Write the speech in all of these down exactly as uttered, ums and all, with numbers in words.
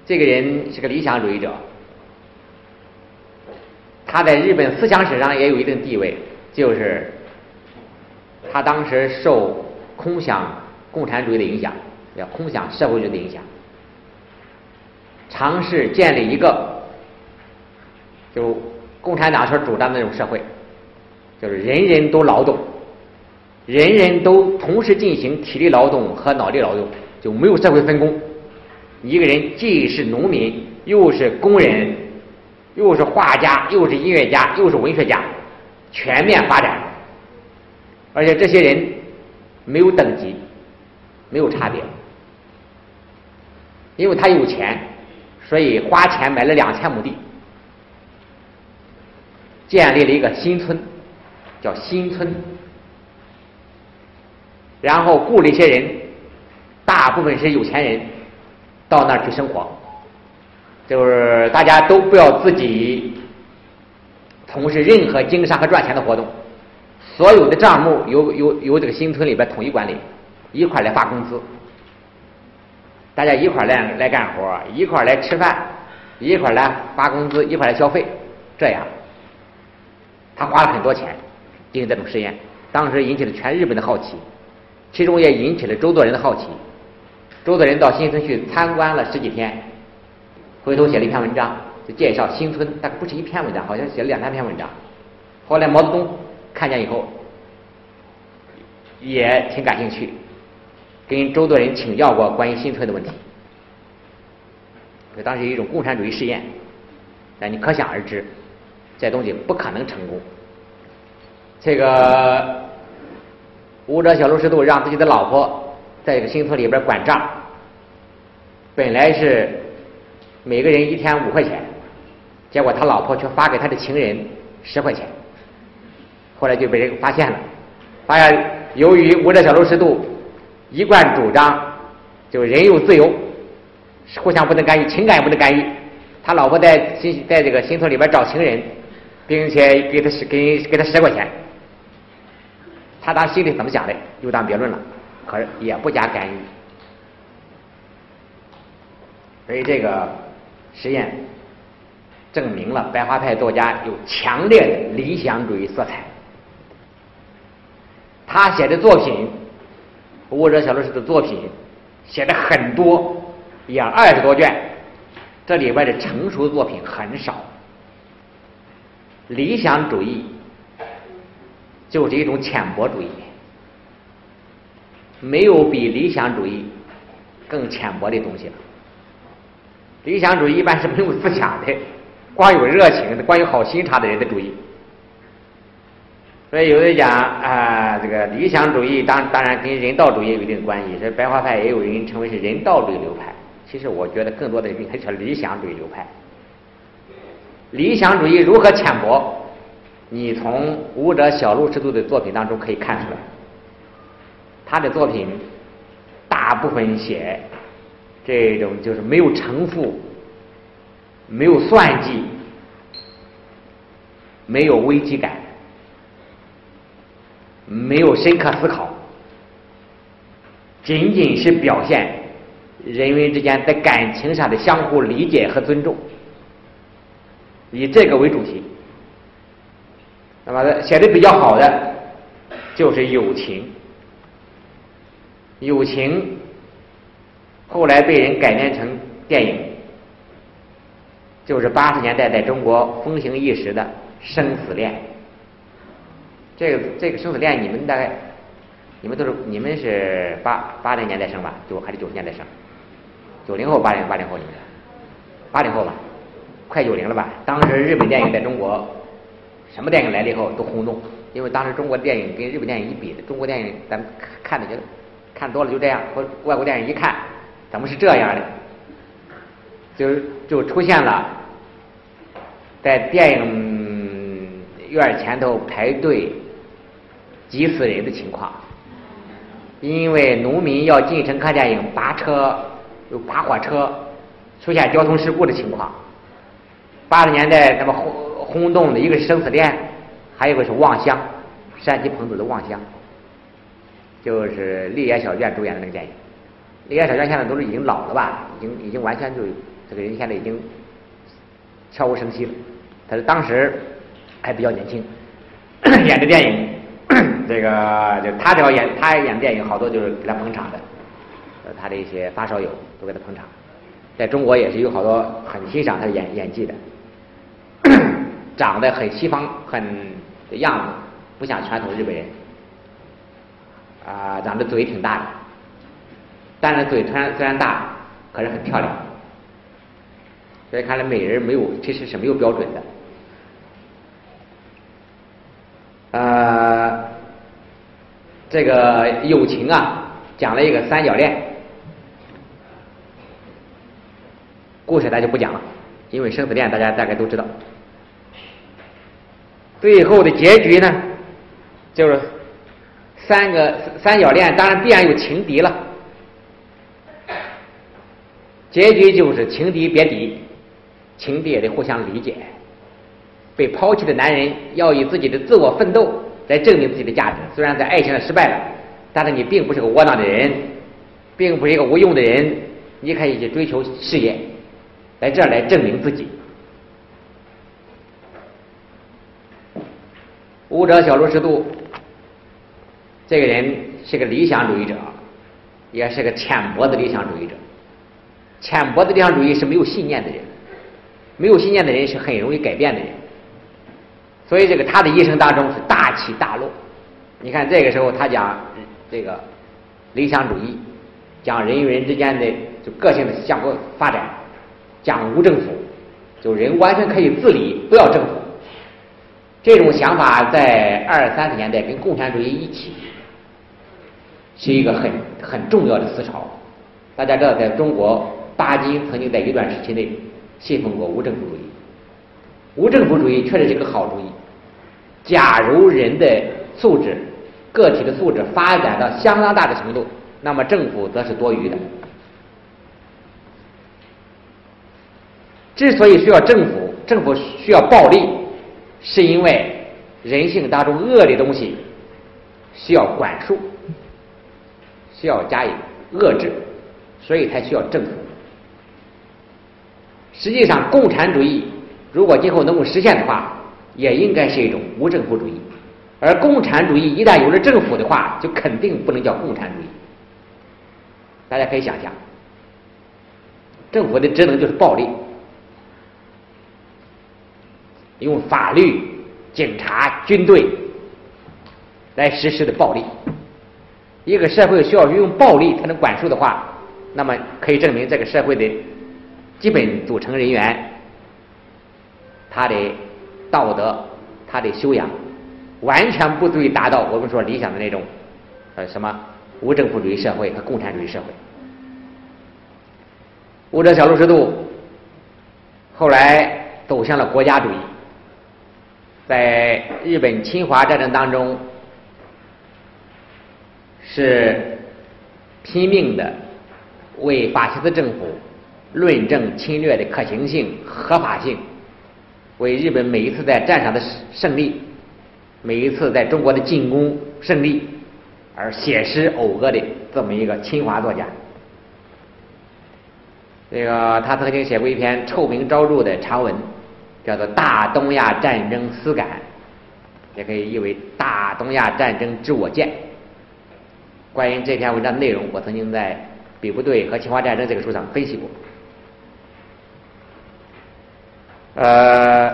这个人是个理想主义者，他在日本思想史上也有一定地位，就是他当时受空想共产主义的影响，叫空想社会主义的影响，尝试建立一个就共产党所主张的那种社会，就是人人都劳动，人人都同时进行体力劳动和脑力劳动，就没有社会分工。一个人既是农民，又是工人，又是画家，又是音乐家，又是文学家，全面发展。而且这些人没有等级，没有差别，因为他有钱，所以花钱买了两千亩地，建立了一个新村，叫新村，然后雇了一些人，大部分是有钱人，到那儿去生活，就是大家都不要自己从事任何经商和赚钱的活动，所有的账目由由由这个新村里边统一管理，一块来发工资，大家一块来来干活，一块来吃饭，一块来发工资，一块来消费，这样他花了很多钱进行这种实验，当时引起了全日本的好奇，其中也引起了周作人的好奇。周作人到新村去参观了十几天，回头写了一篇文章，就介绍新村，但不是一篇文章，好像写了两三篇文章。后来毛泽东看见以后也挺感兴趣，跟周作人请教过关于新村的问题。这当时一种共产主义试验，但你可想而知，这东西不可能成功。这个武者小路师度让自己的老婆在这个新村里边管账，本来是每个人一天五块钱，结果他老婆却发给他的情人十块钱，后来就被人发现了，发现由于武者小路师度一贯主张就人有自由，互相不能干预，情感也不能干预，他老婆在新在这个新村里边找情人，并且给他十给给他十块钱，他当心里怎么想的又当别论了，可是也不加干预。所以这个实验证明了白话派作家有强烈的理想主义色彩。他写的作品，武者小路师的作品写的很多，也二十多卷，这里边的成熟作品很少。理想主义就是一种浅薄主义，没有比理想主义更浅薄的东西了。理想主义一般是没有思想的，光有热情的，光有好心肠的人的主义。所以有人讲啊、呃，这个理想主义当当然跟人道主义有一定关系，所以白话派也有人称为是人道主义流派。其实我觉得更多的还是理想主义流派。理想主义如何浅薄？你从武者小路师度的作品当中可以看出来，他的作品大部分写这种就是没有城府，没有算计，没有危机感，没有深刻思考，仅仅是表现人与之间在感情上的相互理解和尊重，以这个为主题。那么写的比较好的就是友情，友情后来被人改编成电影，就是八十年代在中国风行一时的《生死恋》。这个这个《生死恋》，你们大概你们都是你们是八八零年代生吧？九还是九十年代生？九零后、八零八零后你们？八零后吧，快九零了吧？当时日本电影在中国，什么电影来了以后都轰动，因为当时中国电影跟日本电影一比，中国电影咱们看的就看多了就这样，或外国电影一看怎么是这样的，就就出现了在电影院前头排队急死人的情况，因为农民要进城看电影，扒车有扒火车，出现交通事故的情况。八十年代那么轰轰动的一个是《生死恋》，还有一个是《望乡》，山崎朋子的《望乡》，就是立野小卷主演的那个电影。立野小卷现在都是已经老了吧，已经已经完全就这个人现在已经悄无声息了。他是当时还比较年轻，演的电影，这个就他只要演他演的电影，好多就是给他捧场的，呃，他的一些发烧友都给他捧场。在中国也是有好多很欣赏他的演演技的，长得很西方很的样子，不像传统日本人，啊、呃，长得嘴挺大的，但是嘴虽然虽然大，可是很漂亮。所以看来美人没有，其实是没有标准的。呃，这个友情啊，讲了一个三角恋。故事咱就不讲了，因为生死恋大家大概都知道。最后的结局呢，就是三个三角恋，当然必然有情敌了。结局就是情敌别敌，情敌也得互相理解。被抛弃的男人要以自己的自我奋斗来证明自己的价值。虽然在爱情上失败了，但是你并不是个窝囊的人，并不是一个无用的人，你可以去追求事业。来这儿来证明自己。武者小路十度这个人是个理想主义者，也是个浅薄的理想主义者。浅薄的理想主义是没有信念的人，没有信念的人是很容易改变的人。所以这个他的一生当中是大起大落。你看这个时候他讲这个理想主义，讲人与人之间的就个性的相互发展，讲无政府，就人完全可以自理，不要政府。这种想法在二三十年代跟共产主义一起，是一个很很重要的思潮。大家知道，在中国，巴金曾经在一段时期内信奉过无政府主义。无政府主义确实是个好主意。假如人的素质、个体的素质发展到相当大的程度，那么政府则是多余的。之所以需要政府，政府需要暴力，是因为人性当中恶的东西需要管束，需要加以遏制，所以才需要政府。实际上，共产主义如果今后能够实现的话，也应该是一种无政府主义。而共产主义一旦有了政府的话，就肯定不能叫共产主义。大家可以想象，政府的职能就是暴力，用法律、警察、军队来实施的暴力。一个社会需要运用暴力才能管束的话，那么可以证明这个社会的基本组成人员，他的道德、他的修养，完全不足以达到我们说理想的那种呃什么无政府主义社会和共产主义社会。武者小路十度后来走向了国家主义，在日本侵华战争当中是拼命的为法西斯政府论证侵略的可行性、合法性，为日本每一次在战场的胜利，每一次在中国的进攻胜利而写诗讴歌的这么一个侵华作家。这个他曾经写过一篇臭名昭著的长文，叫做《大东亚战争思感》，也可以译为《大东亚战争之我见》。关于这篇文章的内容，我曾经在《比不对和侵华战争》这个书上分析过。呃，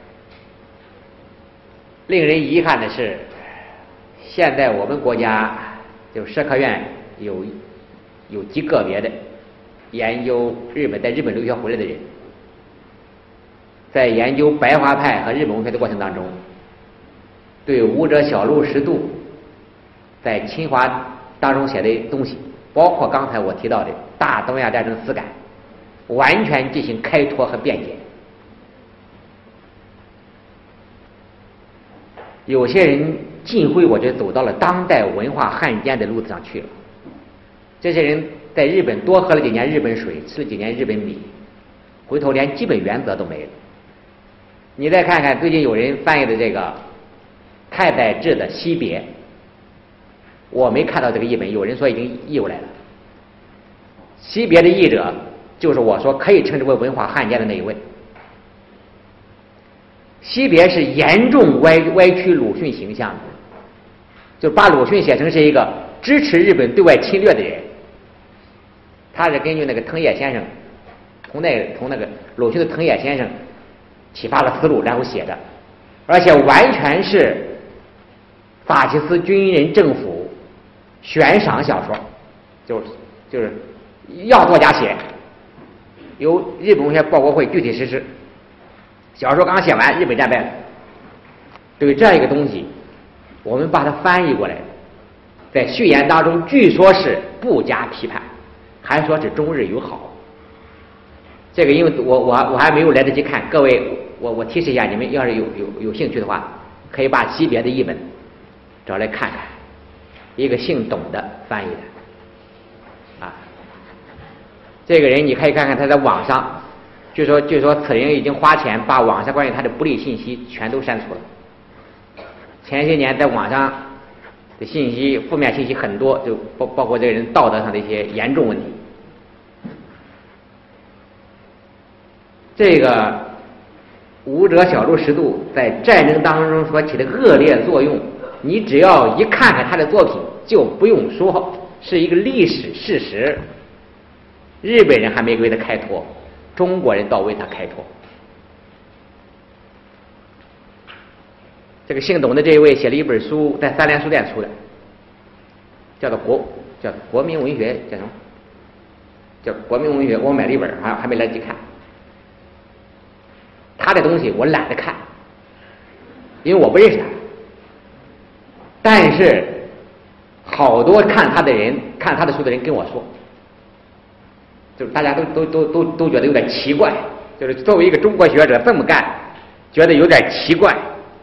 令人遗憾的是，现在我们国家就社科院有有极个别的研究日本在日本留学回来的人，在研究白话派和日本文学的过程当中，对武者小路十度在侵华当中写的东西，包括刚才我提到的大东亚战争思感，完全进行开拓和辩解。有些人近乎我觉得走到了当代文化汉奸的路子上去了。这些人在日本多喝了几年日本水，吃了几年日本米，回头连基本原则都没了。你再看看最近有人翻译的这个太宰治的《惜别》，我没看到这个译本，有人说已经译过来了。《惜别》的译者就是我说可以称之为文化汉奸的那一位。惜别是严重歪歪曲鲁迅形象的，就把鲁迅写成是一个支持日本对外侵略的人。他是根据那个藤野先生，从那从那个鲁迅的藤野先生启发了思路，然后写的，而且完全是法西斯军人政府悬赏小说，就是就是要作家写，由日本文学报国会具体实施。小说刚写完，日本战败了。对这样一个东西，我们把它翻译过来，在序言当中据说是不加批判，还说是中日友好。这个因为我我我还没有来得及看，各位我我提示一下，你们要是有有有兴趣的话，可以把惜别的译本找来看看，一个姓董的翻译的啊。这个人你可以看看他在网上。据说，据说此人已经花钱把网上关于他的不利信息全都删除了。前些年在网上的信息，负面信息很多，就包包括这个人道德上的一些严重问题。这个武者小路十度在战争当中所起的恶劣作用，你只要一看看他的作品，就不用说，是一个历史事实。日本人还没为他开脱。中国人倒为他开脱。这个姓董的这一位写了一本书，在三联书店出的，叫做国叫国民文学，叫什么？叫国民文学。我买了一本，还还没来得及看。他的东西我懒得看，因为我不认识他。但是好多看他的人，看他的书的人跟我说。就是大家都都都都都觉得有点奇怪，就是作为一个中国学者这么干，觉得有点奇怪。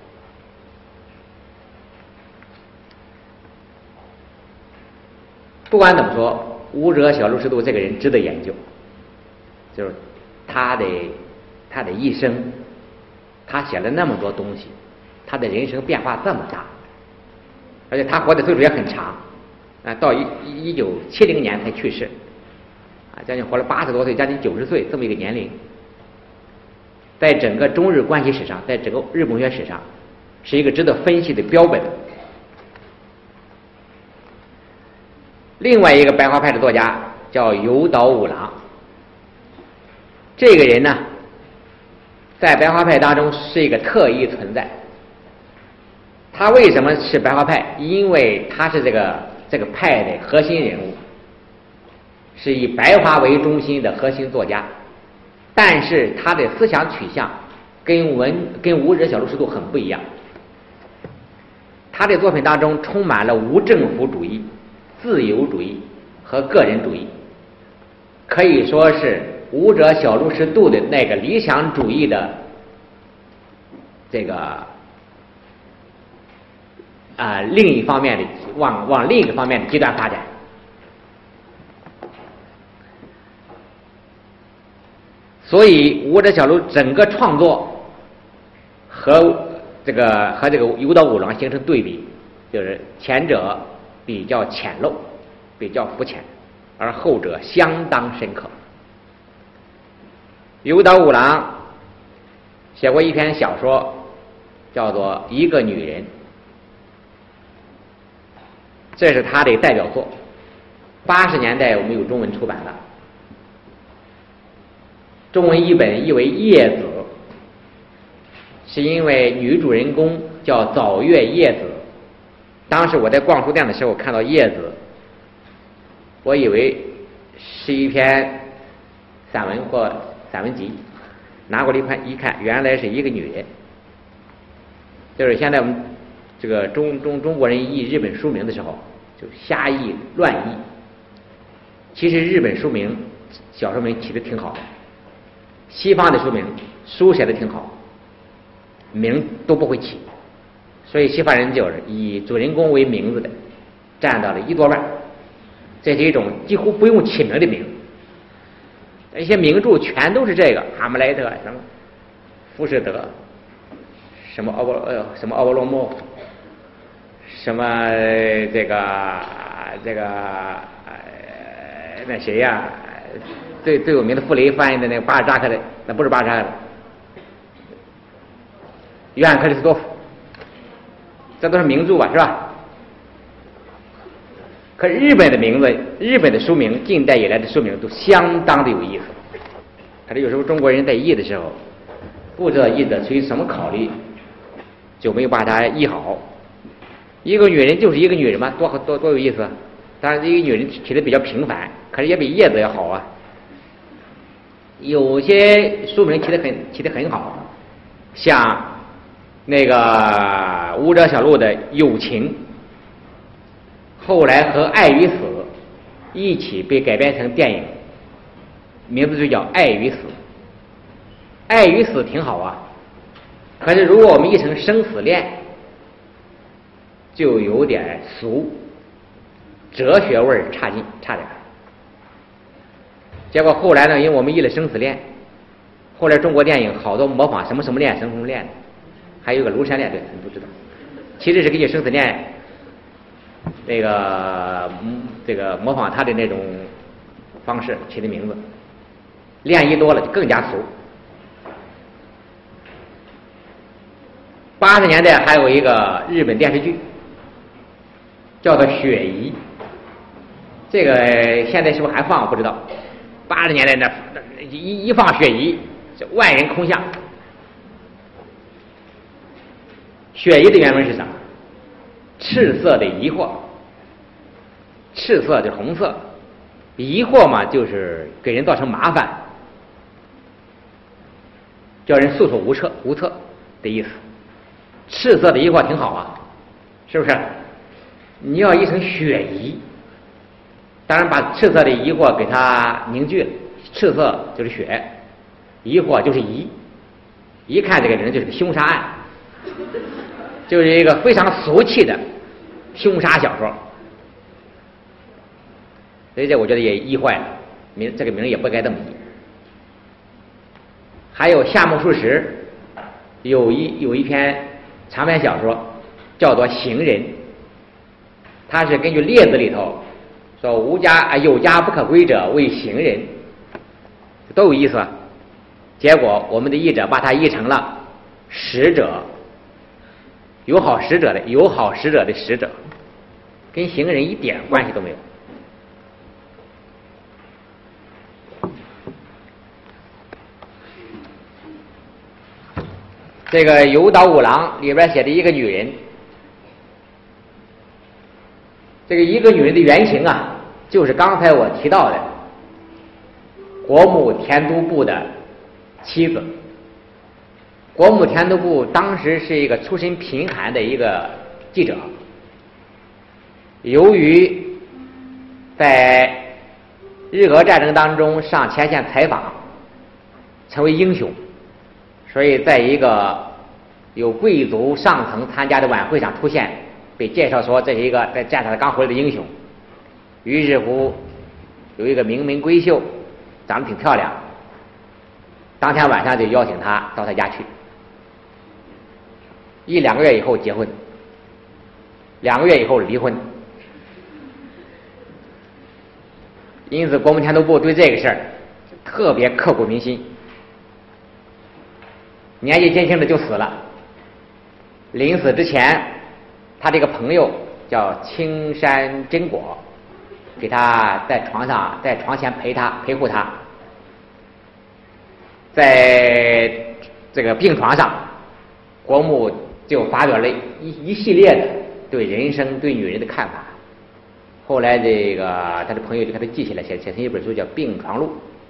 不管怎么说，武者小路十度这个人值得研究，就是他的他的一生，他写了那么多东西，他的人生变化这么大，而且他活的岁数也很长，啊，到一一九七零年才去世。将近活了八十多岁，将近九十岁，这么一个年龄，在整个中日关系史上，在整个日本文学史上，是一个值得分析的标本。另外一个白话派的作家叫有岛五郎，这个人呢，在白话派当中是一个特异存在。他为什么是白话派？因为他是这个这个派的核心人物。是以白话为中心的核心作家，但是他的思想取向跟文跟武者小路十度很不一样。他的作品当中充满了无政府主义、自由主义和个人主义，可以说是武者小路十度的那个理想主义的这个啊、呃、另一方面的往往另一个方面的极端发展。所以武者小路整个创作和这个和这个有岛五郎形成对比，就是前者比较浅陋，比较肤浅，而后者相当深刻。有岛五郎写过一篇小说，叫做《一个女人》，这是他的代表作。八十年代我们有中文出版了。中文译本译为叶子，是因为女主人公叫早月叶子。当时我在逛书店的时候看到叶子，我以为是一篇散文或散文集，拿过来一看，一看原来是一个女人。就是现在我们这个中中中国人译日本书名的时候，就瞎译乱译。其实日本书名小说名起得挺好的。西方的书名书写的挺好，名都不会起，所以西方人就是以主人公为名字的占到了一多半。这是一种几乎不用起名的名。一些名著全都是这个，哈姆雷特什么浮士德，什么奥波呃什么奥波罗莫，什么这个这个呃那谁呀、啊， 最最有名的傅雷翻译的那个巴尔扎克的，那不是巴尔扎克的，约翰克里斯多夫，这都是名著吧，是吧？可日本的名字，日本的书名，近代以来的书名都相当的有意思。可是有时候中国人在译的时候，不知道译者出于什么考虑，就没有把它译好。一个女人就是一个女人嘛，多多多有意思。当然，一个女人起的比较平凡，可是也比叶子要好啊。有些书名起的很起的很好，像那个武者小路的《友情》，后来和《爱与死》一起被改编成电影，名字就叫《爱与死》。爱与死挺好啊，可是如果我们译成生死恋，就有点俗，哲学味儿差劲差点。结果后来呢，因为我们译了生死恋，后来中国电影好多模仿什么什么恋什么什么恋，还有个庐山恋，对，你不知道，其实是根据生死恋那个嗯这个模仿他的那种方式起的名字，恋一多了就更加俗。八十年代还有一个日本电视剧叫做《雪姨》，这个现在是不是还放我不知道。八十年代那一一放《雪姨》，就万人空巷。雪姨的原文是什么？赤色的疑惑，赤色就是红色，疑惑嘛就是给人造成麻烦，叫人束手无策无策的意思。赤色的疑惑挺好啊，是不是？你要译成雪疑，当然把赤色的疑惑给它凝聚了，赤色就是雪，疑惑就是疑，一看这个人就是个凶杀案，就是一个非常俗气的凶杀小说，所以这我觉得也译坏了，名这个名也不该这么译。还有夏目漱石有一有一篇长篇小说叫做《行人》，它是根据列子里头说无家啊有家不可归者为行人，都有意思。结果我们的译者把它译成了使者，有好使者的有好使者的使者，跟行人一点关系都没有。这个《有岛五郎》里边写的一个女人，这个一个女人的原型啊，就是刚才我提到的国母田都部的妻子。国母田都部当时是一个出身贫寒的一个记者，由于在日俄战争当中上前线采访，成为英雄，所以在一个有贵族上层参加的晚会上出现，被介绍说这是一个在战场刚回来的英雄。于是乎有一个名门闺秀长得挺漂亮，当天晚上就邀请他到他家去，一两个月以后结婚，两个月以后离婚。因此国母田都部对这个事儿特别刻骨铭心，年纪轻轻的就死了。临死之前，他这个朋友叫青山真果，给他在床上在床前陪他陪护他，在这个病床上，国母就发表了一一系列的对人生对女人的看法。后来这个他的朋友就给他记起来，写写成一本书叫《病床录》，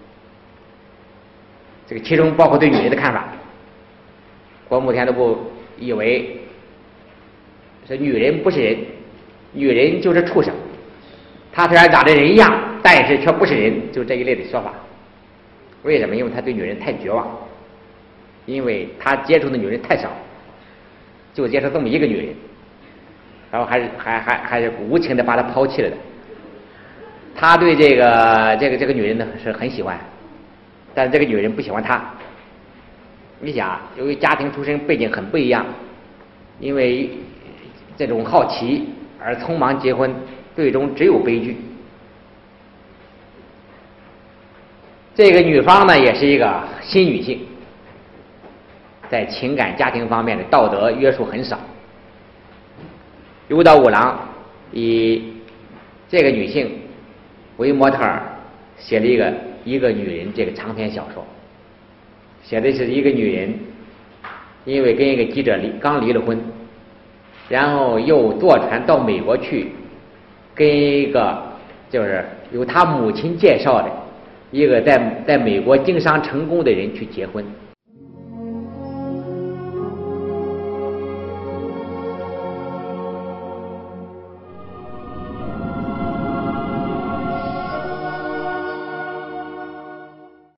这个其中包括对女人的看法。国母田都部以为是女人不是人，女人就是畜生，她虽然长得人样，但是却不是人，就这一类的说法。为什么？因为他对女人太绝望，因为他接触的女人太少，就接触这么一个女人，然后还是还还还是无情的把她抛弃了的。他对这个这个这个女人呢是很喜欢，但是这个女人不喜欢他。你想，由于家庭出身背景很不一样，因为这种好奇而匆忙结婚，最终只有悲剧。 这个女方呢，也是一个新女性，在情感家庭方面的道德约束很少。有岛五郎以这个女性为模特儿，写了一个一个女人这个长篇小说，写的是一个女人因为跟一个记者离刚离了婚，然后又坐船到美国去，跟一个就是由她母亲介绍的一个在在美国经商成功的人去结婚。